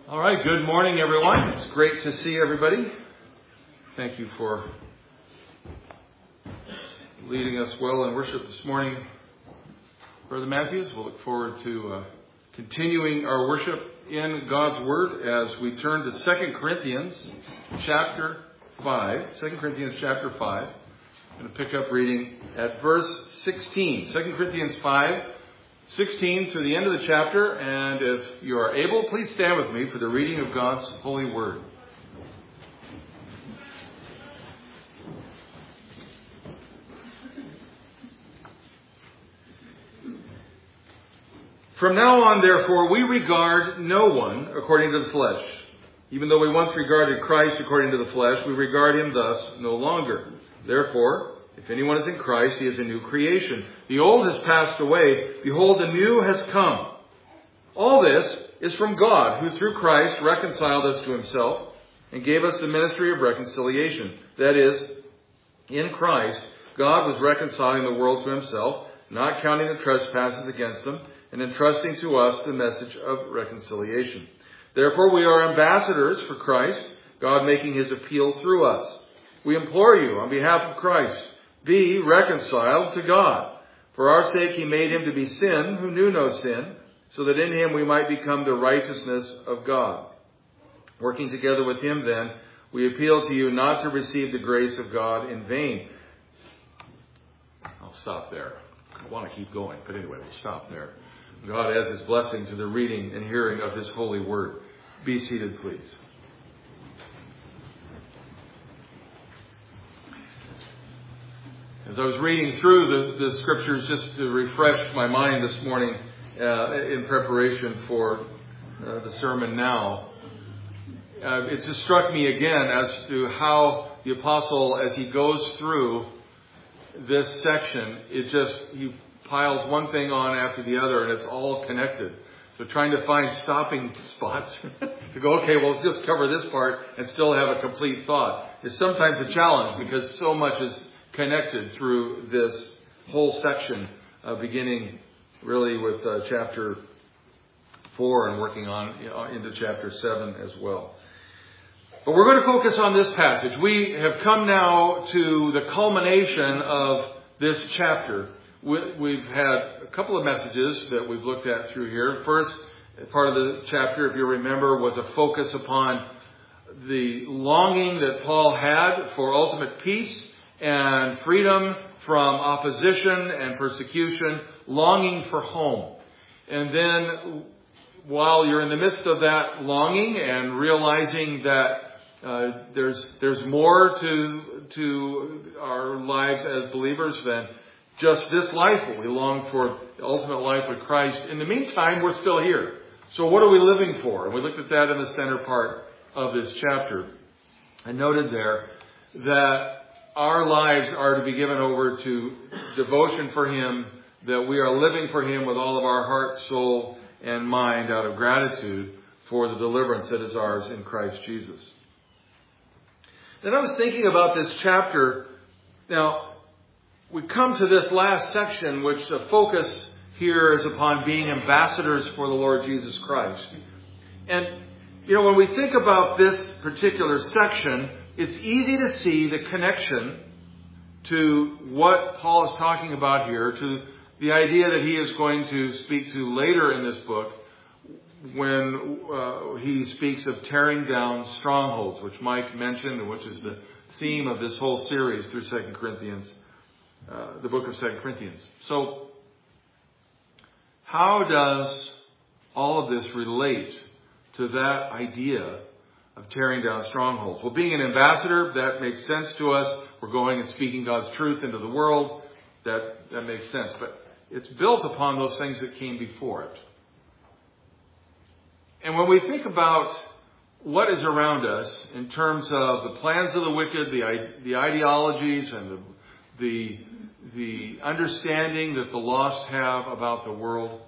All right, good morning, everyone. It's great to see everybody. Thank you for leading us well in worship this morning, Brother Matthews. We'll look forward to continuing our worship in God's Word as we turn to 2 Corinthians chapter 5. 2 Corinthians chapter 5. I'm going to pick up reading at verse 16. 2 Corinthians 5:16 to the end of the chapter, and if you are able, please stand with me for the reading of God's holy word. From now on, therefore, we regard no one according to the flesh. Even though we once regarded Christ according to the flesh, we regard him thus no longer. Therefore, if anyone is in Christ, he is a new creation. The old has passed away. Behold, the new has come. All this is from God, who through Christ reconciled us to himself and gave us the ministry of reconciliation. That is, in Christ, God was reconciling the world to himself, not counting the trespasses against them, and entrusting to us the message of reconciliation. Therefore, we are ambassadors for Christ, God making his appeal through us. We implore you, on behalf of Christ, be reconciled to God. For our sake he made him to be sin who knew no sin, so that in him we might become the righteousness of God. Working together with him then, we appeal to you not to receive the grace of God in vain. I'll stop there. I want to keep going, but anyway, we'll stop there. God adds his blessing to the reading and hearing of his holy word. Be seated, please. As I was reading through the scriptures just to refresh my mind this morning in preparation for the sermon now, it just struck me again as to how the apostle, as he goes through this section, he piles one thing on after the other and it's all connected. So trying to find stopping spots to go, okay, well, just cover this part and still have a complete thought is sometimes a challenge because so much is connected through this whole section, beginning really with chapter 4 and working on into chapter 7 as well. But we're going to focus on this passage. We have come now to the culmination of this chapter. We've had a couple of messages that we've looked at through here. First, part of the chapter, if you remember, was a focus upon the longing that Paul had for ultimate peace and freedom from opposition and persecution, longing for home. And then while you're in the midst of that longing and realizing that there's more to our lives as believers than just this life, but we long for the ultimate life with Christ. In the meantime, we're still here. So what are we living for? And we looked at that in the center part of this chapter. I noted there that our lives are to be given over to devotion for him, that we are living for him with all of our heart, soul, and mind out of gratitude for the deliverance that is ours in Christ Jesus. Then I was thinking about this chapter. Now, we come to this last section, which the focus here is upon being ambassadors for the Lord Jesus Christ. And, when we think about this particular section, it's easy to see the connection to what Paul is talking about here, to the idea that he is going to speak to later in this book when he speaks of tearing down strongholds, which Mike mentioned and which is the theme of this whole series through 2 Corinthians, the book of 2 Corinthians. So, how does all of this relate to that idea of tearing down strongholds? Well, being an ambassador, that makes sense to us. We're going and speaking God's truth into the world. That makes sense. But it's built upon those things that came before it. And when we think about what is around us in terms of the plans of the wicked, the ideologies and the understanding that the lost have about the world,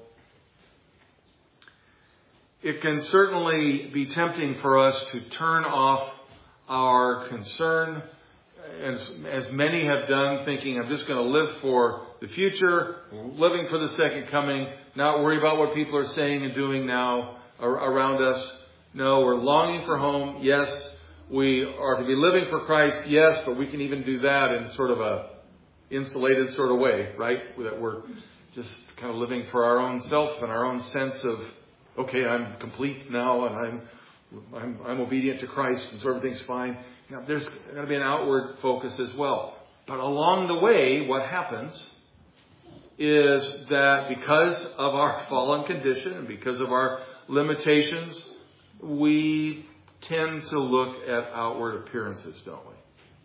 it can certainly be tempting for us to turn off our concern, as many have done, thinking, I'm just going to live for the future, living for the second coming, not worry about what people are saying and doing now around us. No, we're longing for home. Yes, we are to be living for Christ. Yes, but we can even do that in sort of a insulated sort of way, right? That we're just kind of living for our own self and our own sense of, okay, I'm complete now and I'm obedient to Christ and so everything's fine. You know, there's got to be an outward focus as well. But along the way, what happens is that because of our fallen condition and because of our limitations, we tend to look at outward appearances, don't we?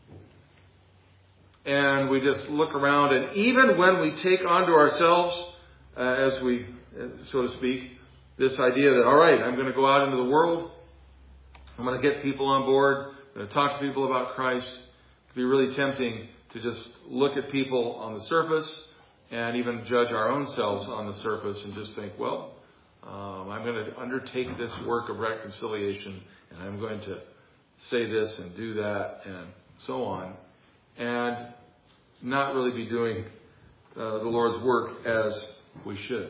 And we just look around, and even when we take onto ourselves, so to speak, this idea that, all right, I'm going to go out into the world, I'm going to get people on board, I'm going to talk to people about Christ. It can be really tempting to just look at people on the surface and even judge our own selves on the surface and just think, well, I'm going to undertake this work of reconciliation, and I'm going to say this and do that and so on, and not really be doing the Lord's work as we should.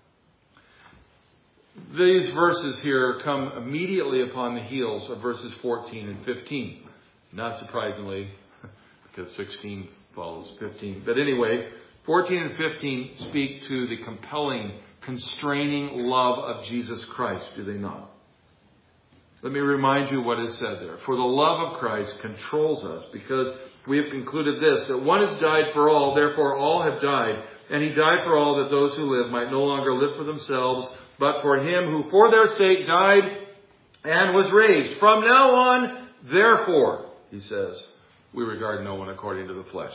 These verses here come immediately upon the heels of verses 14 and 15. Not surprisingly, because 16 follows 15. But anyway, 14 and 15 speak to the compelling, constraining love of Jesus Christ, do they not? Let me remind you what is said there. For the love of Christ controls us, because we have concluded this, that one has died for all, therefore all have died. And he died for all, that those who live might no longer live for themselves, but for him who for their sake died and was raised. From now on, therefore, he says, we regard no one according to the flesh.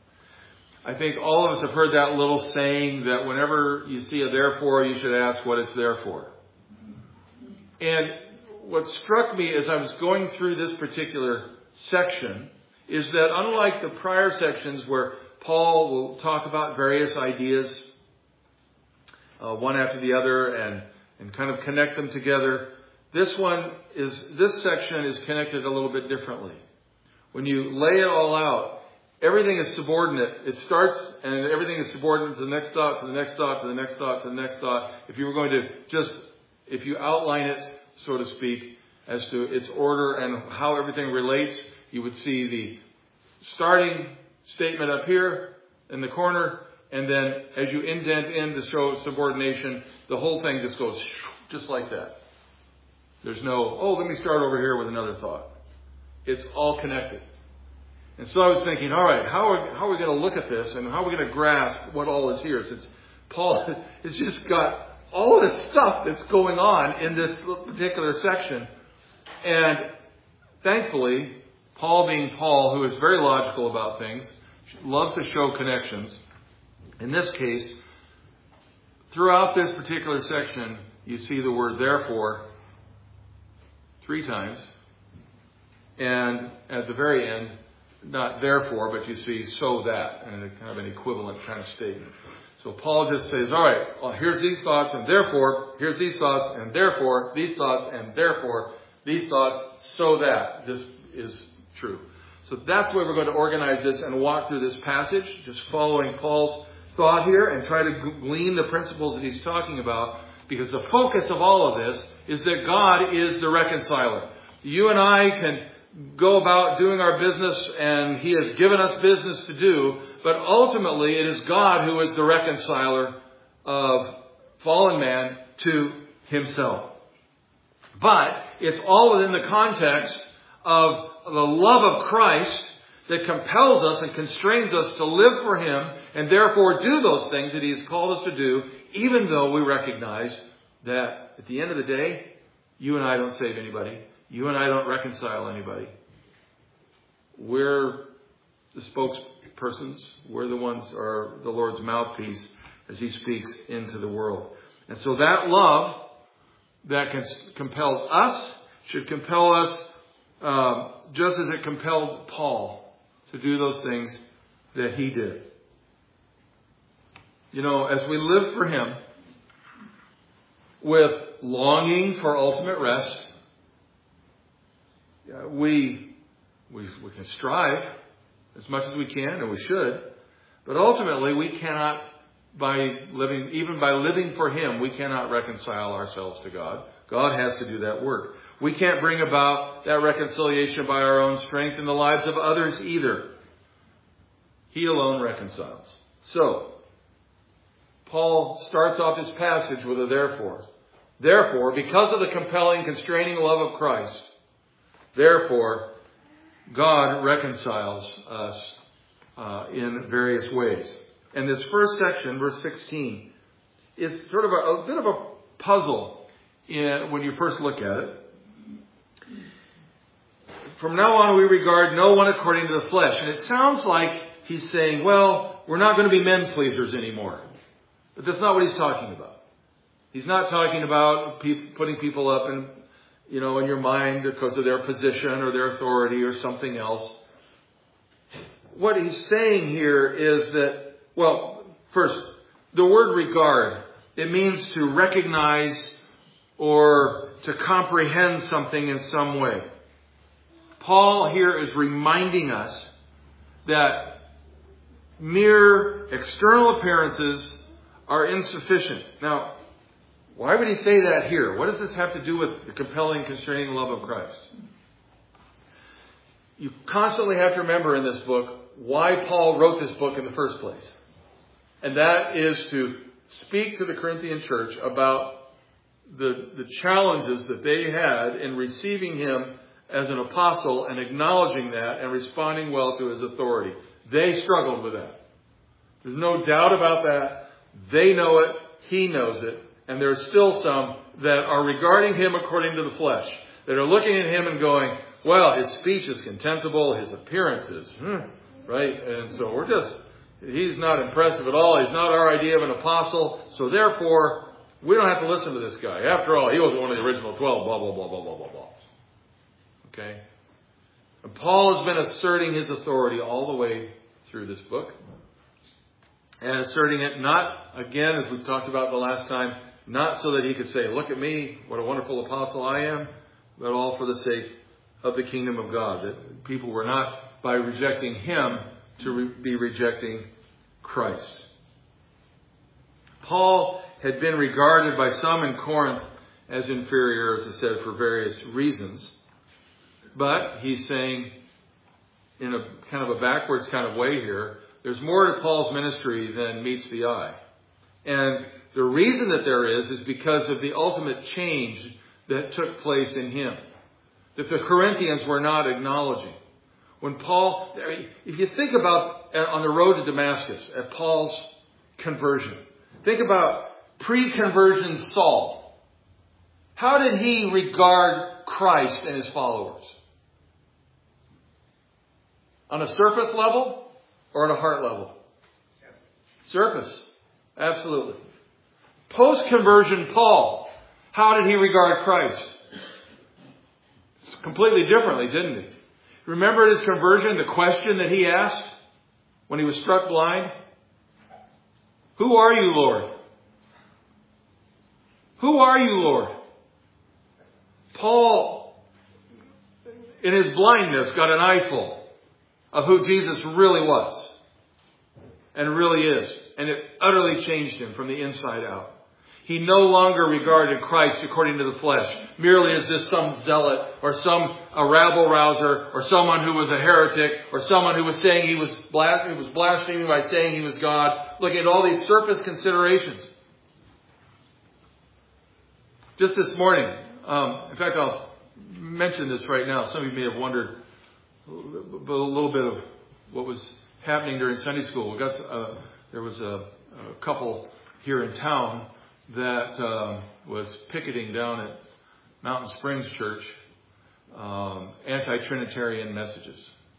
I think all of us have heard that little saying that whenever you see a therefore, you should ask what it's there for. And what struck me as I was going through this particular section is that unlike the prior sections where Paul will talk about various ideas, one after the other, and kind of connect them together, this section is connected a little bit differently. When you lay it all out, everything is subordinate. It starts and everything is subordinate to the next thought, to the next thought, to the next thought, to the next thought. If you were going to if you outline it, so to speak, as to its order and how everything relates, you would see the starting statement up here in the corner, and then as you indent in to show subordination, the whole thing just goes just like that. There's no, let me start over here with another thought. It's all connected. And so I was thinking, all right, how are we going to look at this and how are we going to grasp what all is here? Since Paul has just got all of this stuff that's going on in this particular section. And thankfully, Paul being Paul, who is very logical about things, loves to show connections. In this case, throughout this particular section, you see the word therefore 3 times. And at the very end, not therefore, but you see so that, and a kind of an equivalent kind of statement. So Paul just says, all right, well, here's these thoughts, and therefore, here's these thoughts, and therefore, these thoughts, and therefore, these thoughts, so that this is true. So that's the way we're going to organize this and walk through this passage, just following Paul's thought here and try to glean the principles that he's talking about, because the focus of all of this is that God is the reconciler. You and I can go about doing our business, and he has given us business to do, but ultimately it is God who is the reconciler of fallen man to himself. But it's all within the context of the love of Christ that compels us and constrains us to live for him and therefore do those things that he has called us to do, even though we recognize that at the end of the day, you and I don't save anybody. You and I don't reconcile anybody. We're the spokespersons. We're the ones, or the Lord's mouthpiece as he speaks into the world. And so that love that compels us should compel us just as it compelled Paul to do those things that he did. You know, as we live for him with longing for ultimate rest, we can strive as much as we can, and we should, but ultimately we cannot even by living for Him, we cannot reconcile ourselves to God. God has to do that work. We can't bring about that reconciliation by our own strength in the lives of others either. He alone reconciles. So, Paul starts off his passage with a therefore. Therefore, because of the compelling, constraining love of Christ, therefore, God reconciles us in various ways. And this first section, verse 16, is sort of a bit of a puzzle when you first look at it. From now on, we regard no one according to the flesh. And it sounds like he's saying, well, we're not going to be men pleasers anymore. But that's not what he's talking about. He's not talking about putting people up in your mind because of their position or their authority or something else. What he's saying here is that, well, first, the word regard, it means to recognize or to comprehend something in some way. Paul here is reminding us that mere external appearances are insufficient. Now, why would he say that here? What does this have to do with the compelling, constraining love of Christ? You constantly have to remember in this book why Paul wrote this book in the first place. And that is to speak to the Corinthian church about the challenges that they had in receiving him as an apostle and acknowledging that and responding well to his authority. They struggled with that. There's no doubt about that. They know it. He knows it. And there are still some that are regarding him according to the flesh. That are looking at him and going, well, his speech is contemptible. His appearance is, right? And so he's not impressive at all. He's not our idea of an apostle. So therefore, we don't have to listen to this guy. After all, he wasn't one of the original 12, blah, blah, blah, blah, blah, blah, blah. Okay? And Paul has been asserting his authority all the way through this book. And asserting it not, again, as we talked about the last time, not so that he could say, look at me, what a wonderful apostle I am, but all for the sake of the kingdom of God. That people were not, by rejecting him, to be rejecting Christ. Paul had been regarded by some in Corinth as inferior, as I said, for various reasons. But he's saying, in a kind of a backwards kind of way here, there's more to Paul's ministry than meets the eye. And the reason that there is because of the ultimate change that took place in him, that the Corinthians were not acknowledging. When Paul, if you think about on the road to Damascus, at Paul's conversion, think about pre-conversion Saul. How did he regard Christ and his followers? On a surface level or on a heart level? Surface. Absolutely. Post-conversion Paul, how did he regard Christ? Completely differently, didn't he? Remember at his conversion, the question that he asked when he was struck blind? Who are you, Lord? Who are you, Lord? Paul, in his blindness, got an eyeful of who Jesus really was and really is. And it utterly changed him from the inside out. He no longer regarded Christ according to the flesh, merely as just some zealot or some rabble-rouser or someone who was a heretic or someone who was saying he was blaspheming by saying he was God. Looking at all these surface considerations. Just this morning, in fact, I'll mention this right now. Some of you may have wondered a little bit of what was happening during Sunday school. There was a couple here in town that was picketing down at Mountain Springs Church, anti-Trinitarian messages,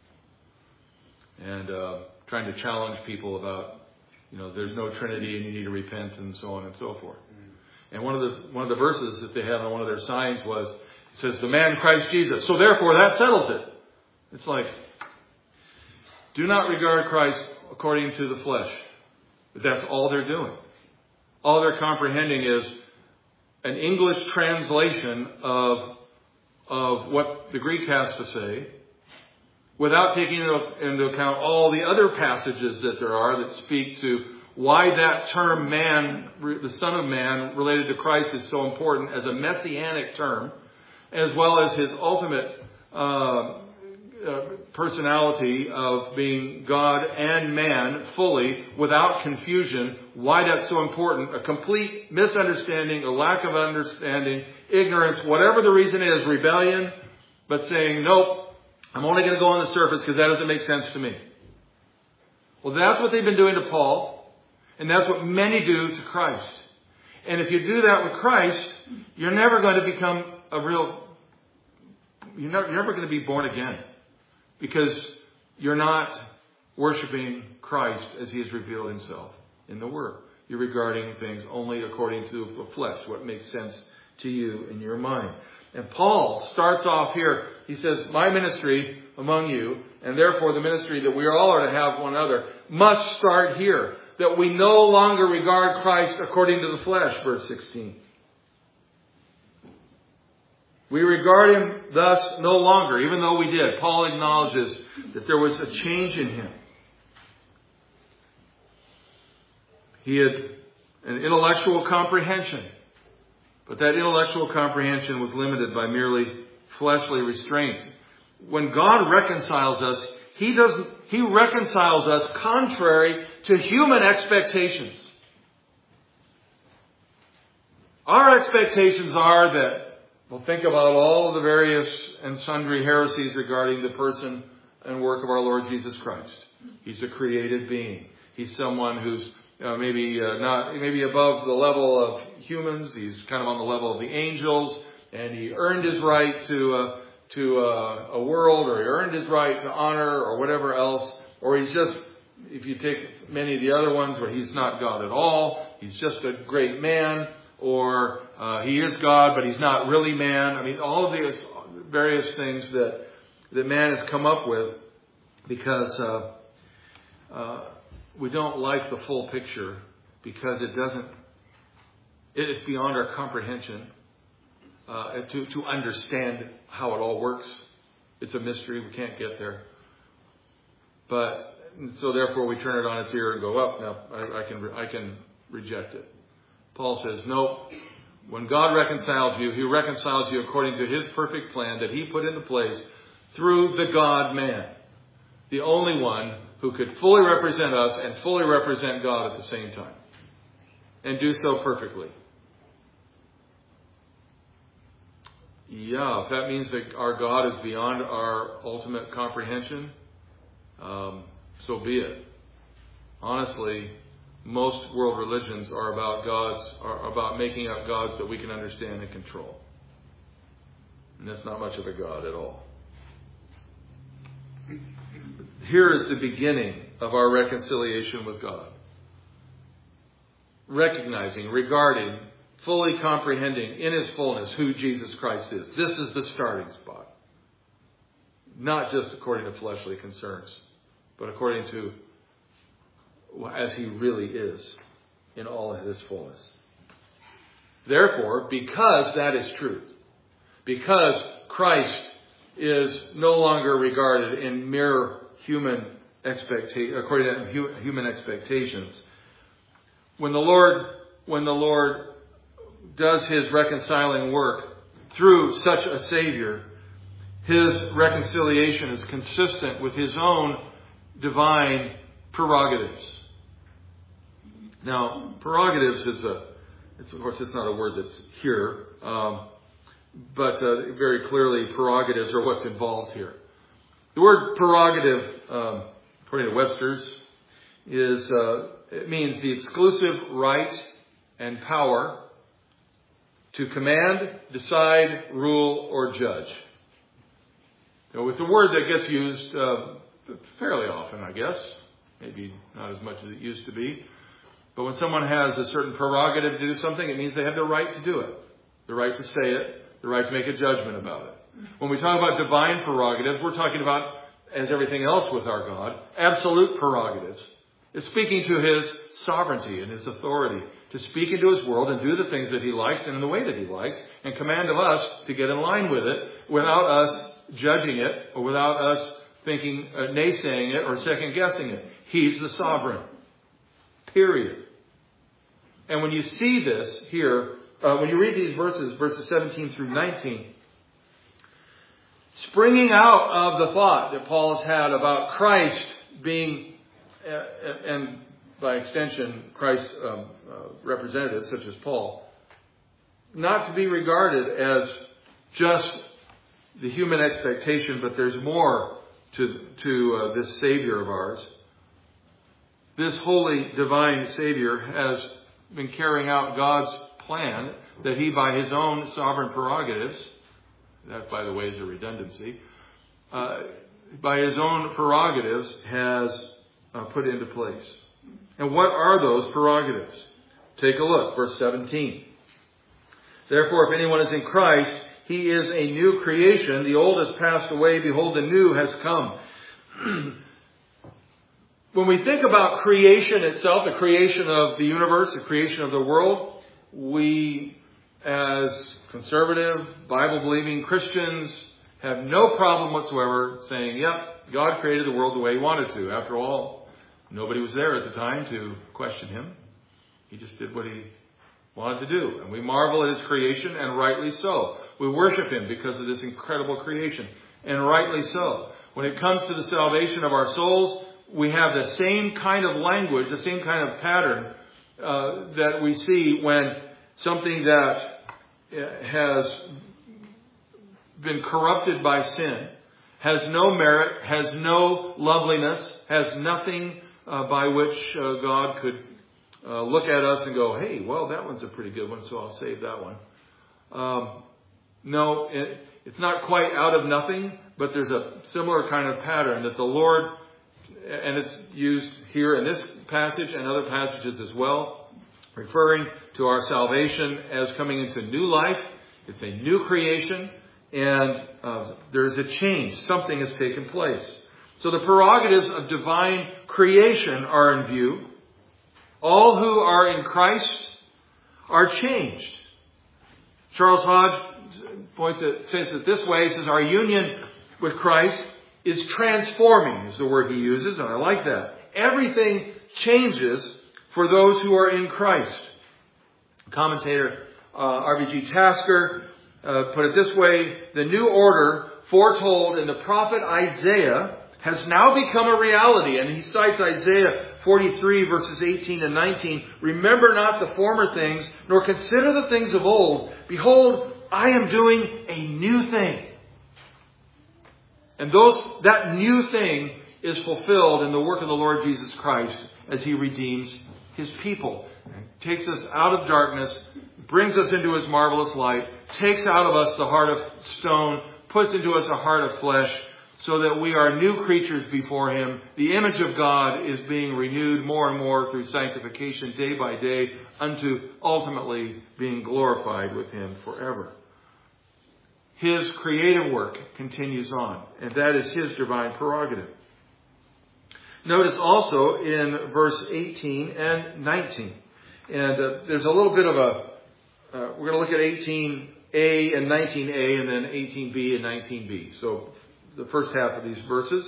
and trying to challenge people about, there's no Trinity and you need to repent and so on and so forth. And one of the verses that they had on one of their signs was, it says, the man Christ Jesus. So therefore that settles it. It's like, do not regard Christ according to the flesh. But that's all they're doing. All they're comprehending is an English translation of what the Greek has to say, without taking into account all the other passages that there are that speak to why that term man, the Son of Man, related to Christ is so important as a messianic term, as well as his ultimate personality of being God and man fully, without confusion, why that's so important. A complete misunderstanding, a lack of understanding, ignorance, whatever the reason is, rebellion, but saying, nope, I'm only going to go on the surface because that doesn't make sense to me. Well, that's what they've been doing to Paul, and that's what many do to Christ. And if you do that with Christ, you're never going to become you're never going to be born again. Because you're not worshiping Christ as he has revealed himself in the Word. You're regarding things only according to the flesh, what makes sense to you in your mind. And Paul starts off here. He says, my ministry among you, and therefore the ministry that we all are to have one another, must start here. That we no longer regard Christ according to the flesh, verse 16. We regard him thus no longer, even though we did. Paul acknowledges that there was a change in him. He had an intellectual comprehension, but that intellectual comprehension was limited by merely fleshly restraints. When God reconciles us, He reconciles us contrary to human expectations. Our expectations are that we'll think about all of the various and sundry heresies regarding the person and work of our Lord Jesus Christ. He's a created being. He's someone who's maybe above the level of humans. He's kind of on the level of the angels, and he earned his right to a world, or he earned his right to honor, or whatever else. Or he's just, if you take many of the other ones where he's not God at all, he's just a great man. Or he is God, but he's not really man. I mean, all of these various things that man has come up with because we don't like the full picture, because it's beyond our comprehension to understand how it all works. It's a mystery. We can't get there. So therefore we turn it on its ear and go up. Now I can reject it. Paul says, no, when God reconciles you, he reconciles you according to his perfect plan that he put into place through the God-man, the only one who could fully represent us and fully represent God at the same time, and do so perfectly. Yeah, if that means that our God is beyond our ultimate comprehension, so be it. Honestly, most world religions are about making up gods that we can understand and control. And that's not much of a God at all. Here is the beginning of our reconciliation with God. Recognizing, regarding, fully comprehending in his fullness who Jesus Christ is. This is the starting spot. Not just according to fleshly concerns, but according to as he really is in all of his fullness. Therefore, because that is true, because Christ is no longer regarded in mere human according to human expectations, when the Lord does his reconciling work through such a Savior, his reconciliation is consistent with his own divine prerogatives. Now, prerogatives of course, it's not a word that's here, but very clearly prerogatives are what's involved here. The word prerogative, according to Webster's, it means the exclusive right and power to command, decide, rule, or judge. So it's a word that gets used fairly often, I guess. Maybe not as much as it used to be. But when someone has a certain prerogative to do something, it means they have the right to do it. The right to say it. The right to make a judgment about it. When we talk about divine prerogatives, we're talking about, as everything else with our God, absolute prerogatives. It's speaking to his sovereignty and his authority to speak into his world and do the things that he likes and in the way that he likes, and command of us to get in line with it without us judging it or without us thinking, naysaying it or second guessing it. He's the sovereign. Period. And when you see this here, when you read these verses 17 through 19, springing out of the thought that Paul has had about Christ being, and by extension, Christ's representatives, such as Paul, not to be regarded as just the human expectation, but there's more to this Savior of ours. This holy, divine Savior has been carrying out God's plan that He, by His own sovereign prerogatives, that, by the way, is a redundancy, by His own prerogatives has put into place. And what are those prerogatives? Take a look, verse 17. Therefore, if anyone is in Christ, he is a new creation. The old has passed away. Behold, the new has come. When we think about creation itself, the creation of the universe, the creation of the world, we, as conservative, Bible-believing Christians, have no problem whatsoever saying, yep, God created the world the way He wanted to. After all, nobody was there at the time to question Him. He just did what He wanted to do. And we marvel at His creation, and rightly so. We worship Him because of this incredible creation, and rightly so. When it comes to the salvation of our souls, we have the same kind of language, the same kind of pattern that we see when something that has been corrupted by sin, has no merit, has no loveliness, has nothing by which God could look at us and go, hey, well, that one's a pretty good one, so I'll save that one. No, it's not quite out of nothing, but there's a similar kind of pattern that the Lord, and it's used here in this passage and other passages as well, referring to our salvation as coming into new life. It's a new creation, and there's a change. Something has taken place. So the prerogatives of divine creation are in view. All who are in Christ are changed. Charles Hodge says it this way. He says, our union with Christ is transforming, is the word he uses, and I like that. Everything changes for those who are in Christ. Commentator R.B.G. Tasker put it this way: the new order foretold in the prophet Isaiah has now become a reality. And he cites Isaiah 43 verses 18 and 19. Remember not the former things, nor consider the things of old. Behold, I am doing a new thing. And that new thing is fulfilled in the work of the Lord Jesus Christ as He redeems His people. Takes us out of darkness, brings us into His marvelous light, takes out of us the heart of stone, puts into us a heart of flesh, so that we are new creatures before Him. The image of God is being renewed more and more through sanctification day by day, unto ultimately being glorified with Him forever. His creative work continues on, and that is His divine prerogative. Notice also in verse 18 and 19. And there's a little bit of we're going to look at 18a and 19a, and then 18b and 19b. So the first half of these verses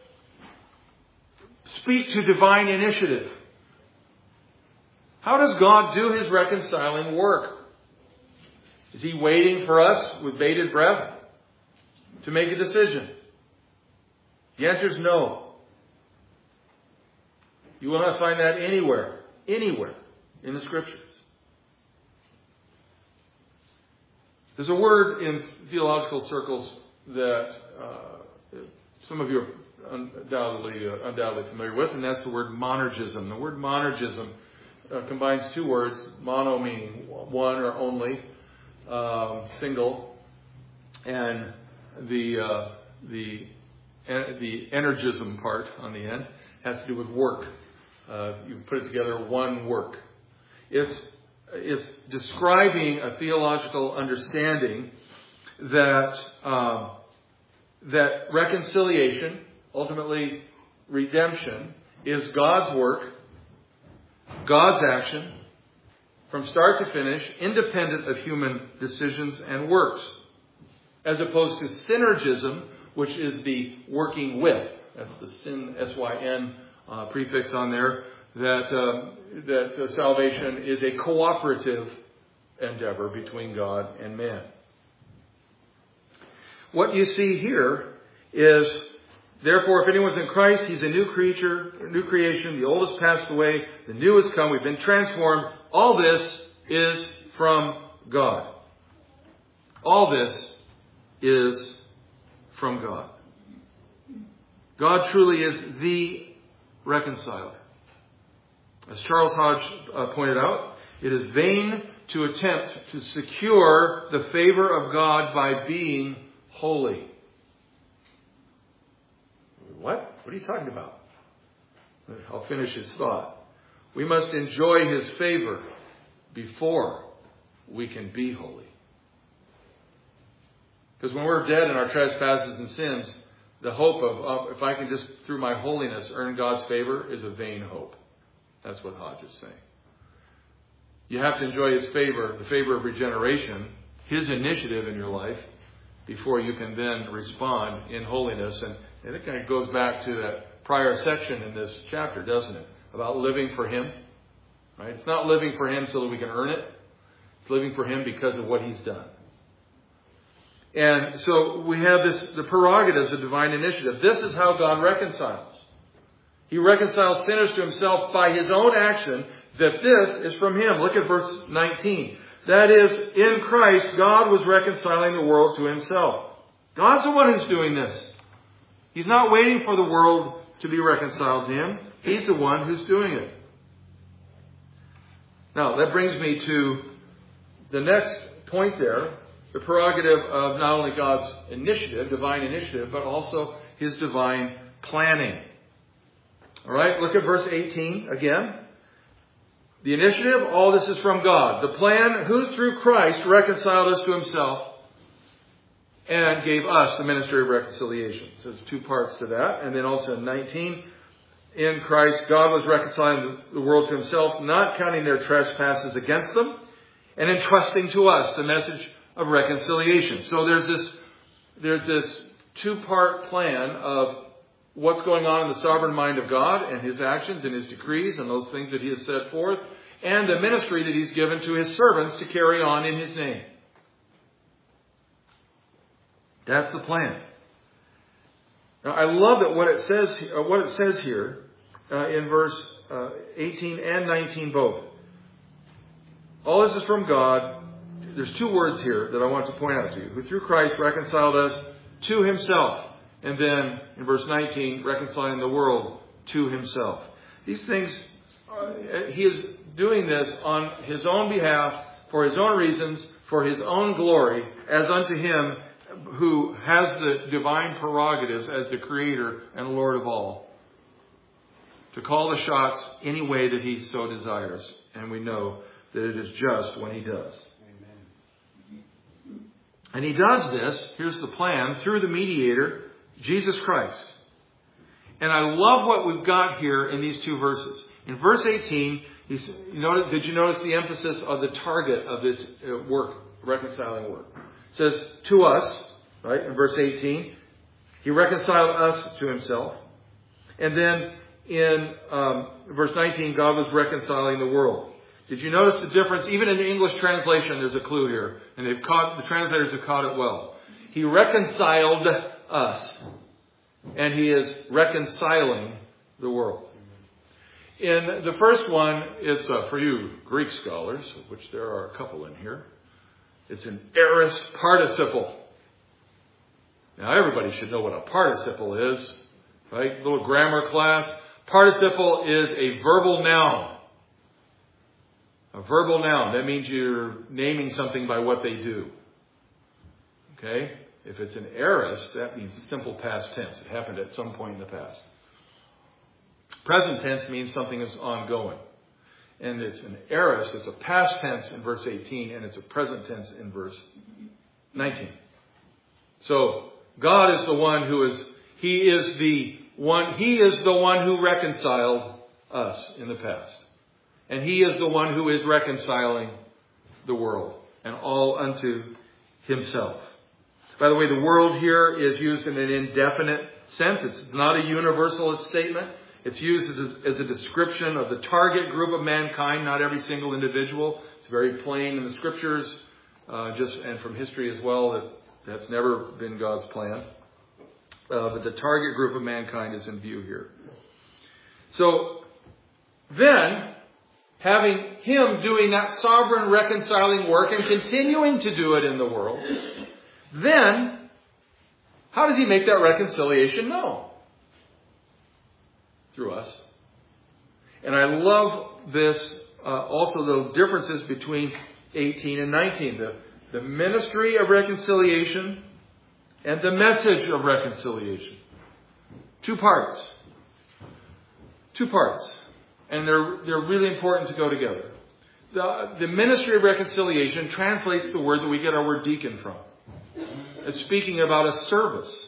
speak to divine initiative. How does God do His reconciling work? Is He waiting for us with bated breath to make a decision? The answer is no. You will not find that anywhere in the Scriptures. There's a word in theological circles that some of you are undoubtedly familiar with, and that's the word monergism. The word monergism combines two words: mono meaning one or only, single, and the energism part on the end has to do with work. You put it together, one work. It's describing a theological understanding that reconciliation, ultimately redemption, is God's work, God's action, from start to finish, independent of human decisions and works, as opposed to synergism, which is the working with. That's the syn, S-Y-N prefix on there. that salvation is a cooperative endeavor between God and man. What you see here is, therefore, if anyone's in Christ, he's a new creature, a new creation. The old has passed away, the new has come. We've been transformed. All this is from God. All this is from God. God truly is the reconciler. As Charles Hodge pointed out, it is vain to attempt to secure the favor of God by being holy. What? What are you talking about? I'll finish his thought. We must enjoy his favor before we can be holy. Because when we're dead in our trespasses and sins, the hope of if I can just, through my holiness, earn God's favor is a vain hope. That's what Hodge is saying. You have to enjoy his favor, the favor of regeneration, his initiative in your life, before you can then respond in holiness. And it kind of goes back to that prior section in this chapter, doesn't it? About living for him. Right? It's not living for him so that we can earn it. It's living for him because of what he's done. And so we have the prerogatives of divine initiative. This is how God reconciles. He reconciles sinners to himself by his own action, that this is from him. Look at verse 19. That is, in Christ, God was reconciling the world to himself. God's the one who's doing this. He's not waiting for the world to be reconciled to him. He's the one who's doing it. Now, that brings me to the next point there. The prerogative of not only God's initiative, divine initiative, but also his divine planning. All right, look at verse 18 again. The initiative, all this is from God. The plan, who through Christ reconciled us to himself and gave us the ministry of reconciliation. So there's two parts to that. And then also in 19, in Christ, God was reconciling the world to himself, not counting their trespasses against them, and entrusting to us the message of reconciliation. So there's this two-part plan of what's going on in the sovereign mind of God and his actions and his decrees and those things that he has set forth, and the ministry that he's given to his servants to carry on in his name. That's the plan. Now, I love it what it says here in verse 18 and 19 both. All this is from God. There's two words here that I want to point out to you. Who through Christ reconciled us to himself. And then in verse 19, reconciling the world to himself. These things, he is doing this on his own behalf, for his own reasons, for his own glory, as unto him who has the divine prerogatives as the creator and Lord of all, to call the shots any way that he so desires. And we know that it is just when he does. Amen. And he does this, here's the plan, through the mediator, Jesus Christ. And I love what we've got here in these two verses. In verse 18, did you notice the emphasis of the target of this work, reconciling work? It says, to us, right, in verse 18, he reconciled us to himself. And then in verse 19, God was reconciling the world. Did you notice the difference? Even in the English translation, there's a clue here. And the translators have caught it well. He reconciled us. And he is reconciling the world. In the first one, it's for you Greek scholars, of which there are a couple in here. It's an aorist participle. Now, everybody should know what a participle is, right? Little grammar class. Participle is a verbal noun. A verbal noun. That means you're naming something by what they do. Okay? If it's an aorist, that means simple past tense. It happened at some point in the past. Present tense means something is ongoing. And it's an aorist, it's a past tense in verse 18, and it's a present tense in verse 19. So, God is the one He is the one who reconciled us in the past. And He is the one who is reconciling the world, and all unto Himself. By the way, the world here is used in an indefinite sense. It's not a universalist statement. It's used as a description of the target group of mankind, not every single individual. It's very plain in the Scriptures, and from history as well, that that's never been God's plan. But the target group of mankind is in view here. So then, having Him doing that sovereign reconciling work and continuing to do it in the world, then how does He make that reconciliation known? Through us. And I love this, also the differences between 18 and 19. The ministry of reconciliation and the message of reconciliation. Two parts. And they're really important to go together. The ministry of reconciliation translates the word that we get our word deacon from. It's speaking about a service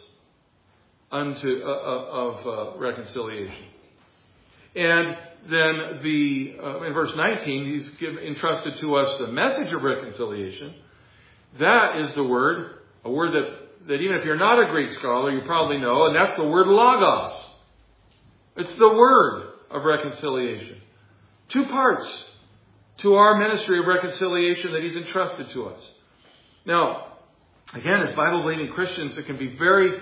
of reconciliation. And then in verse 19, He's entrusted to us the message of reconciliation. That is the word, a word that even if you're not a Greek scholar, you probably know, and that's the word logos. It's the word of reconciliation. Two parts to our ministry of reconciliation that He's entrusted to us. Now, again, as Bible-believing Christians, it can be very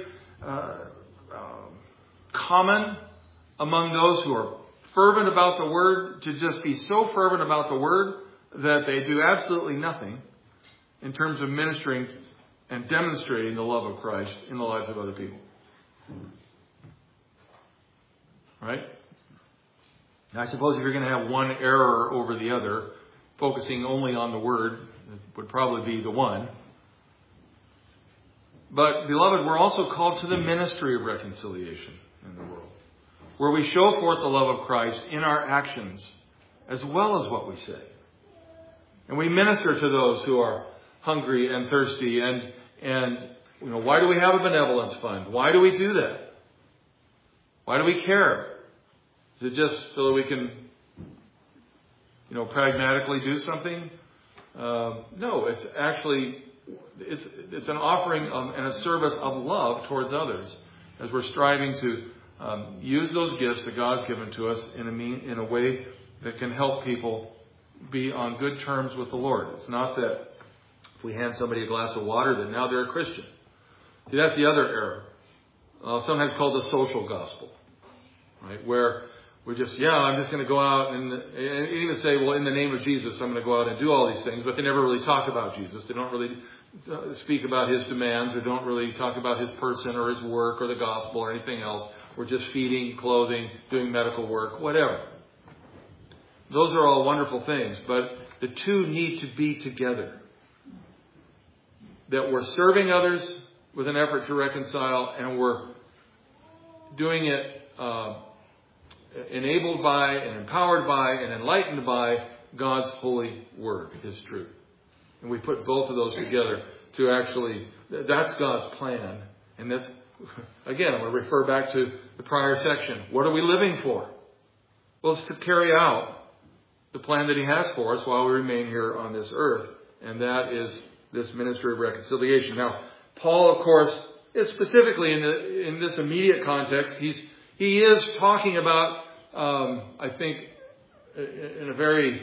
common among those who are fervent about the Word to just be so fervent about the Word that they do absolutely nothing in terms of ministering and demonstrating the love of Christ in the lives of other people. Right? Now, I suppose if you're going to have one error over the other, focusing only on the Word would probably be the one. But, beloved, we're also called to the ministry of reconciliation in the world, where we show forth the love of Christ in our actions as well as what we say. And we minister to those who are hungry and thirsty. And why do we have a benevolence fund? Why do we do that? Why do we care? Is it just so that we can, pragmatically do something? No, it's actually, it's an offering and a service of love towards others as we're striving to use those gifts that God's given to us in a way that can help people be on good terms with the Lord. It's not that if we hand somebody a glass of water that now they're a Christian. See, that's the other error. Sometimes called the social gospel. Right? Where we're just, I'm just going to go out and even say, well, in the name of Jesus, I'm going to go out and do all these things. But they never really talk about Jesus. They don't really speak about His demands or don't really talk about His person or His work or the gospel or anything else. We're just feeding, clothing, doing medical work, whatever. Those are all wonderful things, but the two need to be together. That we're serving others with an effort to reconcile, and we're doing it enabled by and empowered by and enlightened by God's holy word, His truth. And we put both of those together to actually, that's God's plan. And that's, again, I'm going to refer back to the prior section. What are we living for? Well, it's to carry out the plan that He has for us while we remain here on this earth. And that is this ministry of reconciliation. Now, Paul, of course, is specifically in this immediate context, he is talking about, I think, in a very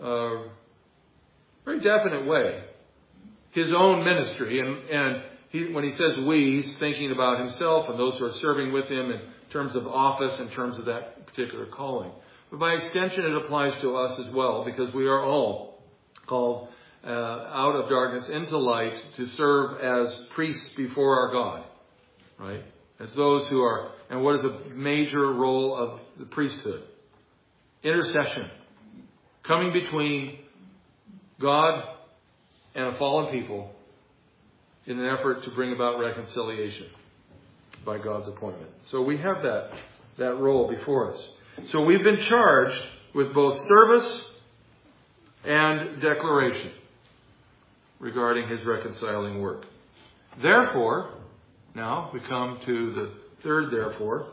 definite way, his own ministry. And when he says we, he's thinking about himself and those who are serving with him in terms of office, in terms of that particular calling. But by extension, it applies to us as well, because we are all called out of darkness into light to serve as priests before our God, right? As those who are, and what is a major role of the priesthood? Intercession. Coming between God and a fallen people in an effort to bring about reconciliation by God's appointment. So we have that role before us. So we've been charged with both service and declaration regarding His reconciling work. Therefore, now we come to the third therefore.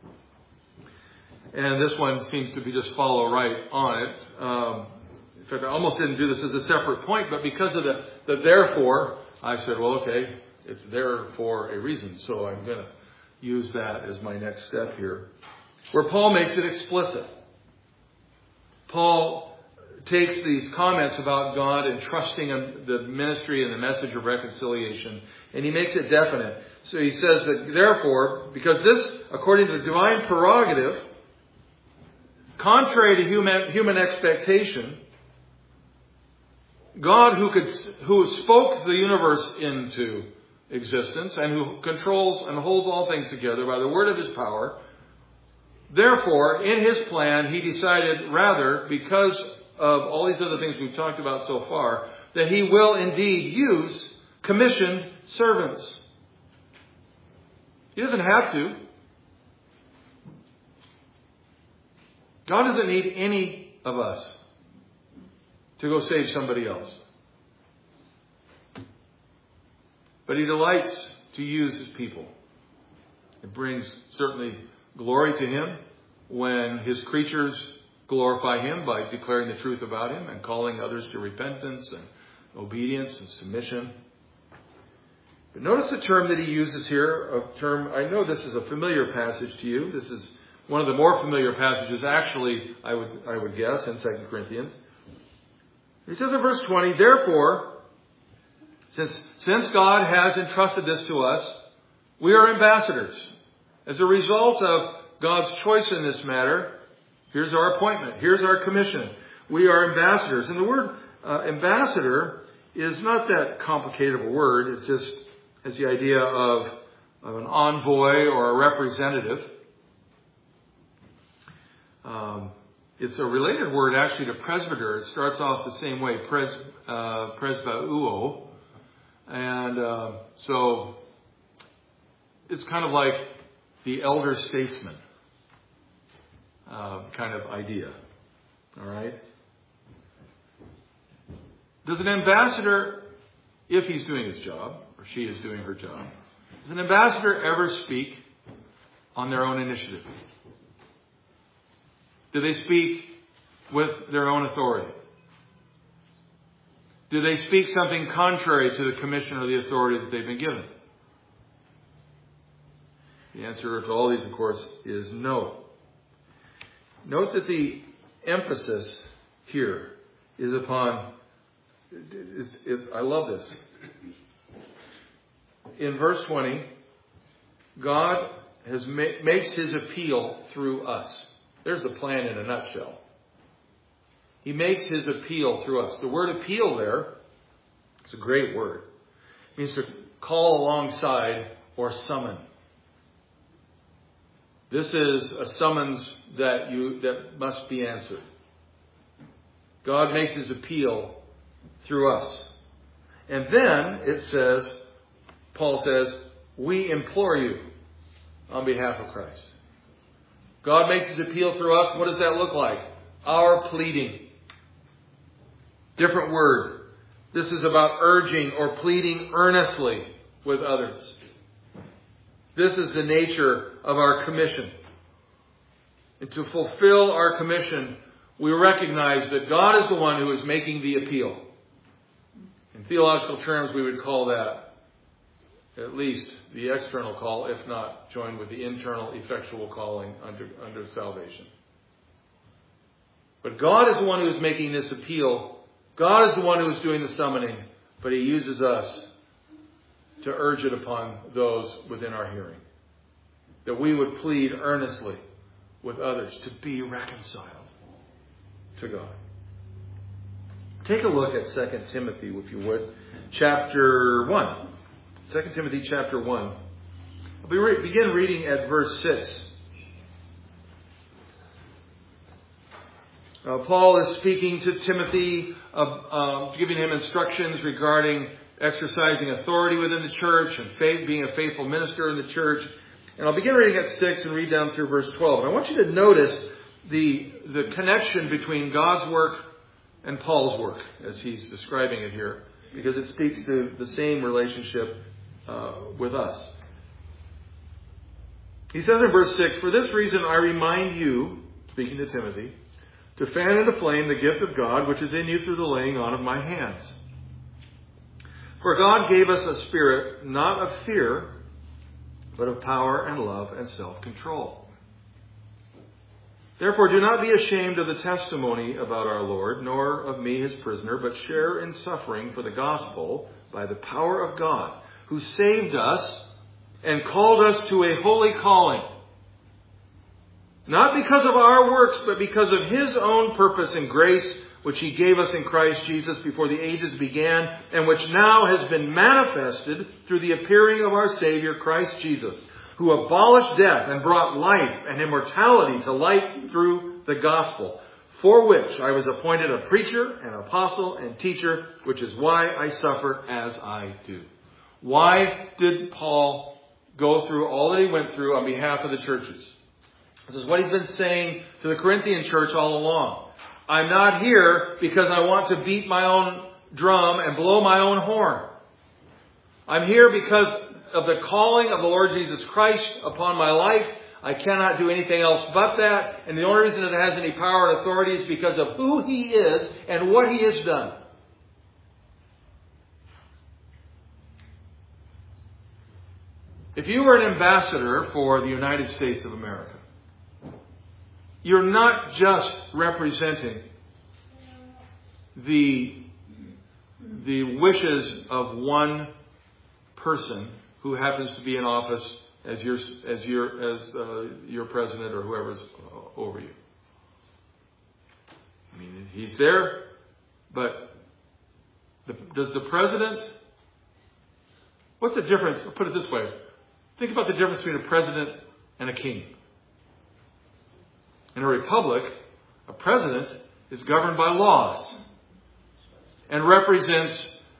And this one seems to be just follow right on it. In fact, I almost didn't do this as a separate point, but because of the therefore, I said, well, okay, it's there for a reason. So I'm going to use that as my next step here. where Paul makes it explicit. Paul takes these comments about God and trusting in the ministry and the message of reconciliation, and he makes it definite. So he says that therefore, because this, according to the divine prerogative, contrary to human expectation, God who spoke the universe into existence and who controls and holds all things together by the word of his power, therefore, in his plan, he decided rather, because of all these other things we've talked about so far, that he will indeed use commissioned servants. He doesn't have to. God doesn't need any of us to go save somebody else. But he delights to use his people. It brings certainly glory to him when his creatures glorify him by declaring the truth about him and calling others to repentance and obedience and submission. But notice the term that he uses here, a term, I know this is a familiar passage to you. This is one of the more familiar passages, actually, I would guess, in 2 Corinthians. He says in verse 20, therefore, since God has entrusted this to us, we are ambassadors. As a result of God's choice in this matter, here's our appointment. Here's our commission. We are ambassadors. And the word ambassador is not that complicated of a word. It just has the idea of an envoy or a representative. It's a related word actually to presbyter. It starts off the same way, presbauo. And so it's kind of like the elder statesman kind of idea. All right? Does an ambassador, if he's doing his job, or she is doing her job, does an ambassador ever speak on their own initiative? Do they speak with their own authority? Do they speak something contrary to the commission or the authority that they've been given? The answer to all these, of course, is no. Note that the emphasis here is upon, I love this. In verse 20, God makes his appeal through us. There's the plan in a nutshell. He makes his appeal through us. The word appeal there, it's a great word. It means to call alongside or summon. This is a summons that must be answered. God makes his appeal through us. And then it says, Paul says, we implore you on behalf of Christ. God makes his appeal through us. What does that look like? Our pleading. Different word. This is about urging or pleading earnestly with others. This is the nature of our commission. And to fulfill our commission, we recognize that God is the one who is making the appeal. In theological terms, we would call that at least the external call, if not joined with the internal effectual calling under salvation. But God is the one who is making this appeal. God is the one who is doing the summoning, but he uses us to urge it upon those within our hearing. That we would plead earnestly with others to be reconciled to God. Take a look at 2 Timothy, if you would, chapter 1. 2 Timothy chapter 1. I'll begin reading at verse 6. Paul is speaking to Timothy, giving him instructions regarding exercising authority within the church and being a faithful minister in the church. And I'll begin reading at 6 and read down through verse 12. And I want you to notice the connection between God's work and Paul's work as he's describing it here, because it speaks to the same relationship with us. He says in verse 6, for this reason I remind you, speaking to Timothy, to fan into flame the gift of God which is in you through the laying on of my hands. For God gave us a spirit not of fear, but of power and love and self-control. Therefore, do not be ashamed of the testimony about our Lord, nor of me, his prisoner, but share in suffering for the gospel by the power of God, who saved us and called us to a holy calling. Not because of our works, but because of his own purpose and grace, which he gave us in Christ Jesus before the ages began, and which now has been manifested through the appearing of our Savior, Christ Jesus, who abolished death and brought life and immortality to light through the gospel, for which I was appointed a preacher, an apostle, and teacher, which is why I suffer as I do. Why did Paul go through all that he went through on behalf of the churches? This is what he's been saying to the Corinthian church all along. I'm not here because I want to beat my own drum and blow my own horn. I'm here because of the calling of the Lord Jesus Christ upon my life. I cannot do anything else but that. And the only reason it has any power and authority is because of who he is and what he has done. If you were an ambassador for the United States of America, you're not just representing the wishes of one person who happens to be in office as your president or whoever's over you. I mean, he's there, but does the president? What's the difference? I'll put it this way: think about the difference between a president and a king. In a republic, a president is governed by laws and represents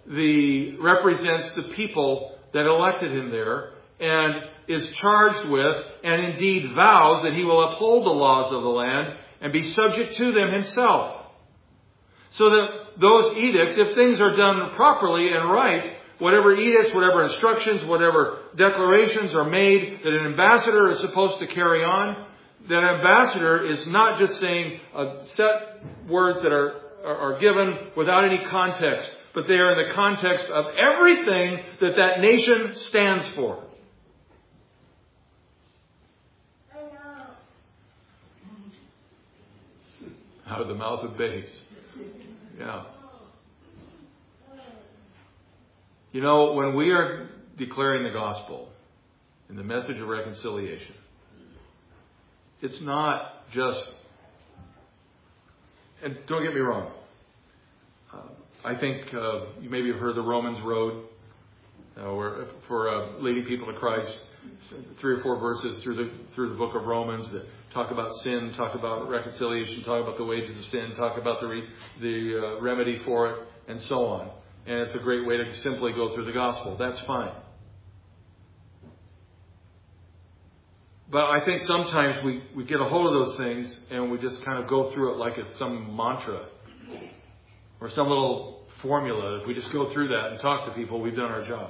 the people that elected him there, and is charged with and indeed vows that he will uphold the laws of the land and be subject to them himself. So that those edicts, if things are done properly and right, whatever edicts, whatever instructions, whatever declarations are made that an ambassador is supposed to carry on, that ambassador is not just saying set words that are given without any context, but they are in the context of everything that nation stands for. Out of the mouth of babes. Yeah. You know, when we are declaring the gospel and the message of reconciliation, it's not just, and don't get me wrong, I think you maybe have heard the Romans Road, where for leading people to Christ, 3 or 4 verses through the book of Romans that talk about sin, talk about reconciliation, talk about the wages of sin, talk about the remedy for it, and so on. And it's a great way to simply go through the gospel. That's fine. But I think sometimes we get a hold of those things and we just kind of go through it like it's some mantra or some little formula. If we just go through that and talk to people, we've done our job.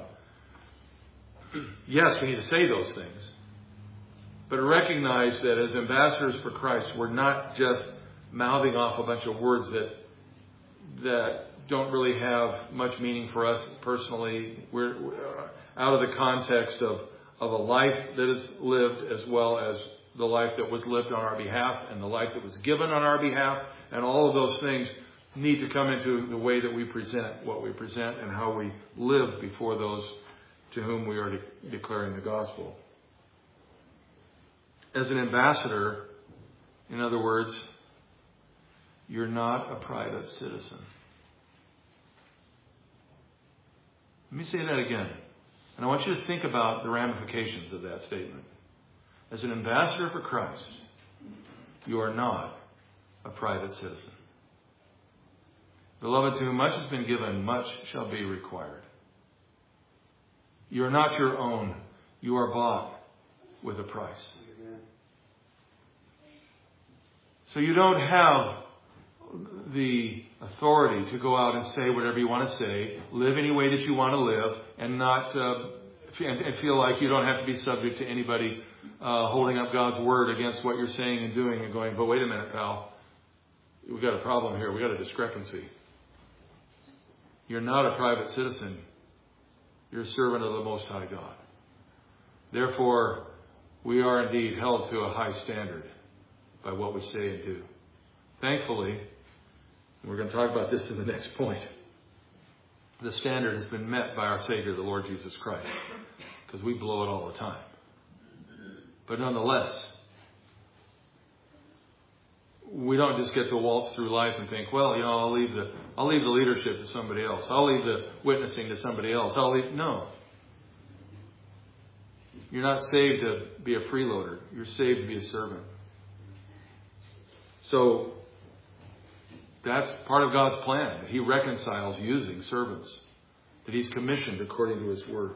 Yes, we need to say those things. But recognize that as ambassadors for Christ, we're not just mouthing off a bunch of words that don't really have much meaning for us personally. We're out of the context of a life that is lived, as well as the life that was lived on our behalf and the life that was given on our behalf. And all of those things need to come into the way that we present what we present and how we live before those to whom we are declaring the gospel. As an ambassador, in other words, you're not a private citizen. Let me say that again. And I want you to think about the ramifications of that statement. As an ambassador for Christ, you are not a private citizen. Beloved, to whom much has been given, much shall be required. You are not your own. You are bought with a price. So you don't have the authority to go out and say whatever you want to say, live any way that you want to live, and not and feel like you don't have to be subject to anybody holding up God's word against what you're saying and doing and going, but wait a minute, pal. We've got a problem here. We've got a discrepancy. You're not a private citizen. You're a servant of the Most High God. Therefore, we are indeed held to a high standard by what we say and do. Thankfully, we're going to talk about this in the next point, the standard has been met by our Savior, the Lord Jesus Christ, because we blow it all the time. But nonetheless, we don't just get to waltz through life and think, well, I'll leave the leadership to somebody else. I'll leave the witnessing to somebody else. No. You're not saved to be a freeloader. You're saved to be a servant. So that's part of God's plan. He reconciles using servants that He's commissioned according to His Word.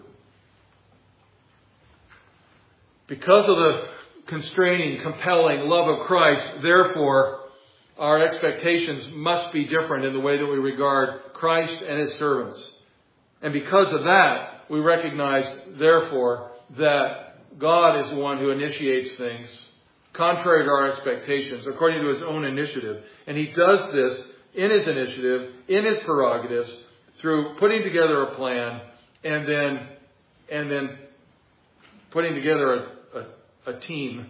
Because of the constraining, compelling love of Christ, therefore, our expectations must be different in the way that we regard Christ and His servants. And because of that, we recognize, therefore, that God is the one who initiates things, contrary to our expectations, according to His own initiative. And He does this in His initiative, in His prerogatives, through putting together a plan and then putting together a team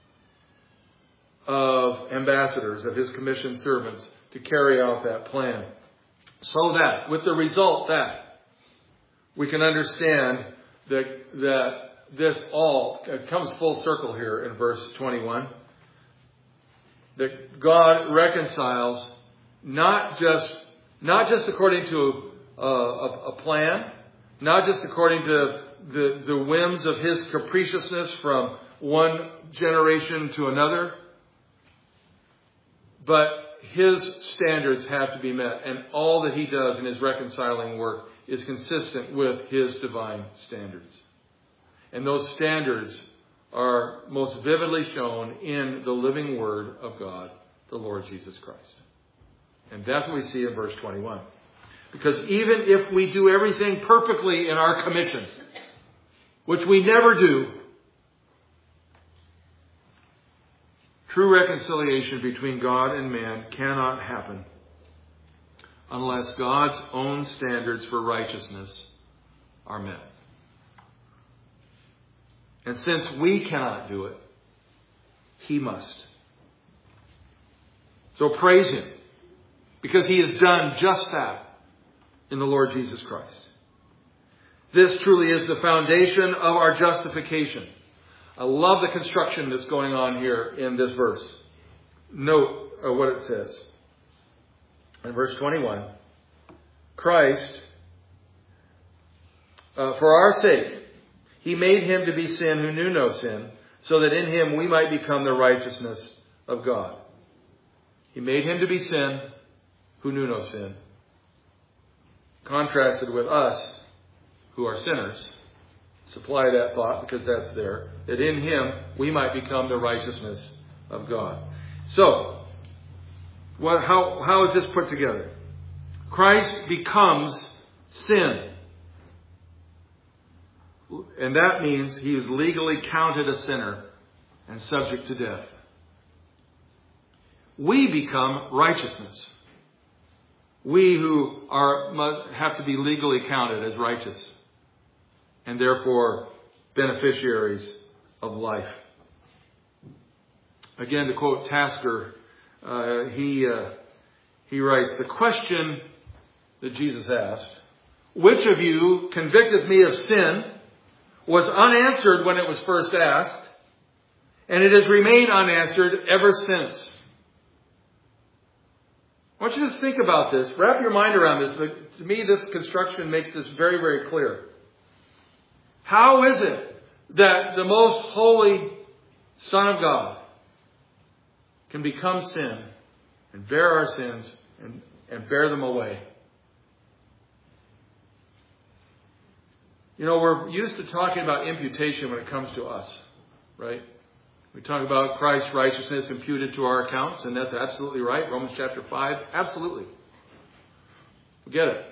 of ambassadors, of His commissioned servants, to carry out that plan. So that, with the result that we can understand that this all comes full circle here in verse 21. That God reconciles not just according to a plan, not just according to the whims of His capriciousness from one generation to another, but His standards have to be met, and all that He does in His reconciling work is consistent with His divine standards. And those standards are most vividly shown in the living Word of God, the Lord Jesus Christ. And that's what we see in verse 21. Because even if we do everything perfectly in our commission, which we never do, true reconciliation between God and man cannot happen unless God's own standards for righteousness are met. And since we cannot do it, He must. So praise Him, because He has done just that in the Lord Jesus Christ. This truly is the foundation of our justification. I love the construction that's going on here in this verse. Note what it says. In verse 21, Christ, for our sake, He made Him to be sin who knew no sin, so that in Him we might become the righteousness of God. He made Him to be sin who knew no sin. Contrasted with us, who are sinners. Supply that thought because that's there. That in Him we might become the righteousness of God. So, how is this put together? Christ becomes sin. And that means He is legally counted a sinner and subject to death. We become righteousness. We who have to be legally counted as righteous, and therefore beneficiaries of life. Again, to quote Tasker, he writes, the question that Jesus asked, which of you convicteth me of sin, was unanswered when it was first asked, and it has remained unanswered ever since. I want you to think about this. Wrap your mind around this. To me, this construction makes this very, very clear. How is it that the most holy Son of God can become sin and bear our sins and bear them away? We're used to talking about imputation when it comes to us, right? We talk about Christ's righteousness imputed to our accounts, and that's absolutely right. Romans chapter 5, absolutely. We get it.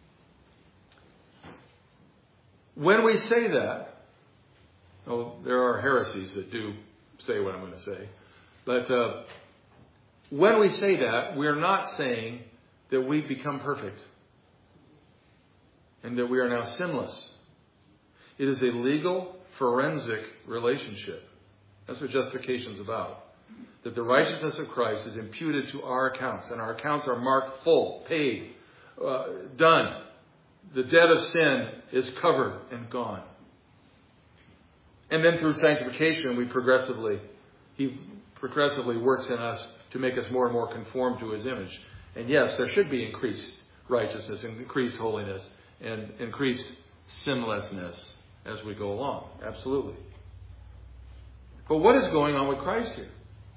When we say that, there are heresies that do say what I'm going to say. But when we say that, we're not saying that we've become perfect and that we are now sinless. It is a legal, forensic relationship. That's what justification is about. that the righteousness of Christ is imputed to our accounts, and our accounts are marked full, paid, done. The debt of sin is covered and gone. And then through sanctification, He progressively works in us to make us more and more conformed to His image. And yes, there should be increased righteousness, and increased holiness, and increased sinlessness as we go along. Absolutely. But what is going on with Christ here?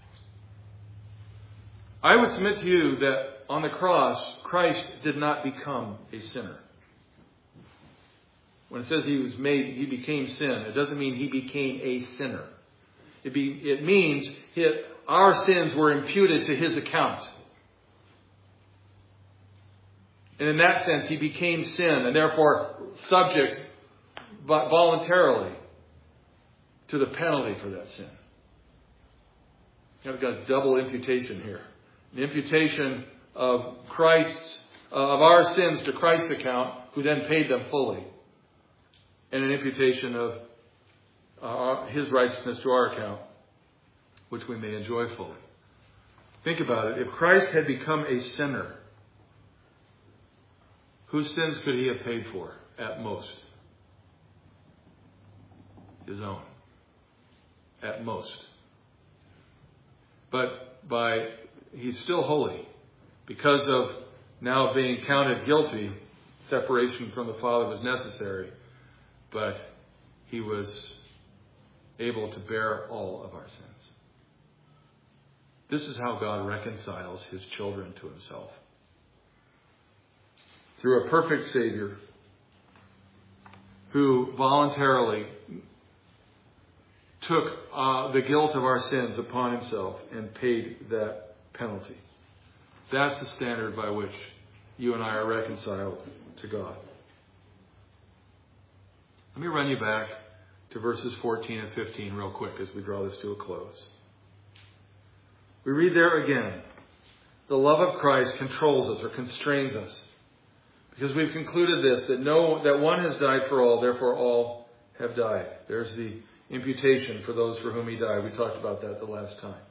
I would submit to you that on the cross, Christ did not become a sinner. When it says He became sin, it doesn't mean He became a sinner. It means our sins were imputed to His account. And in that sense, He became sin, and therefore subject voluntarily to the penalty for that sin. I've got a double imputation here. An imputation of our sins to Christ's account, who then paid them fully. And an imputation of His righteousness to our account, which we may enjoy fully. Think about it. If Christ had become a sinner, whose sins could He have paid for at most? His own. At most. But He's still holy. Because of now being counted guilty, separation from the Father was necessary. But He was able to bear all of our sins. This is how God reconciles His children to Himself. Through a perfect Savior who voluntarily took the guilt of our sins upon Himself and paid that penalty. That's the standard by which you and I are reconciled to God. Let me run you back to verses 14 and 15 real quick as we draw this to a close. We read there again, the love of Christ controls us or constrains us. Because we've concluded this, that one has died for all, therefore all have died. There's the imputation for those for whom He died. We talked about that the last time.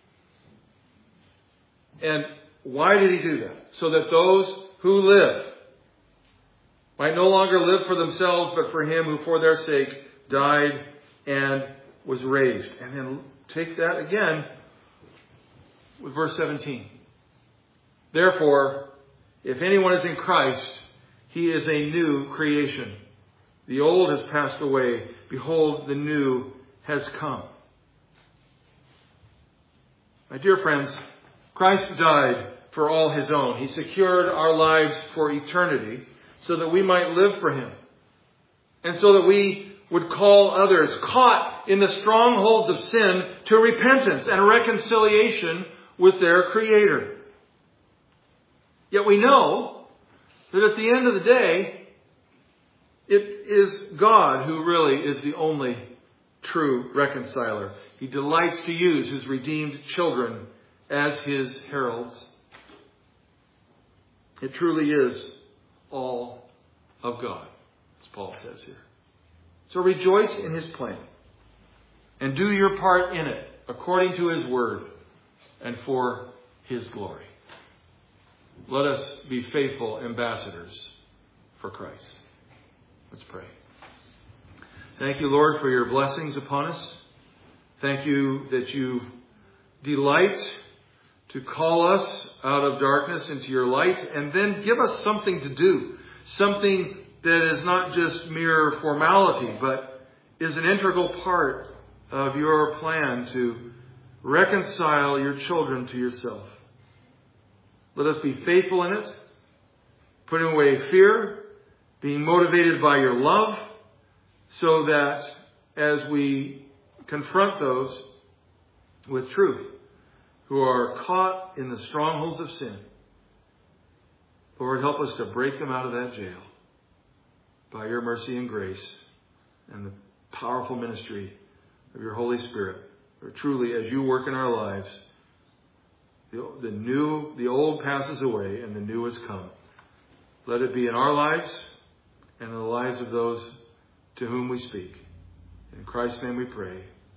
And why did He do that? So that those who live might no longer live for themselves, but for Him who for their sake died and was raised. And then take that again with verse 17. Therefore, if anyone is in Christ, he is a new creation. The old has passed away. Behold, the new has come. My dear friends, Christ died for all His own. He secured our lives for eternity so that we might live for Him. And so that we would call others caught in the strongholds of sin to repentance and reconciliation with their Creator. Yet we know that at the end of the day, it is God who really is the only true reconciler. He delights to use His redeemed children as His heralds. It truly is all of God, as Paul says here. So rejoice in His plan and do your part in it according to His word and for His glory. Let us be faithful ambassadors for Christ. Let's pray. Thank you, Lord, for your blessings upon us. Thank you that you delight to call us out of darkness into your light and then give us something to do. Something that is not just mere formality, but is an integral part of your plan to reconcile your children to yourself. Let us be faithful in it, putting away fear, being motivated by your love, so that as we confront those with truth who are caught in the strongholds of sin, Lord, help us to break them out of that jail by your mercy and grace and the powerful ministry of your Holy Spirit. For truly, as you work in our lives, the old passes away and the new has come. Let it be in our lives and in the lives of those to whom we speak. In Christ's name we pray.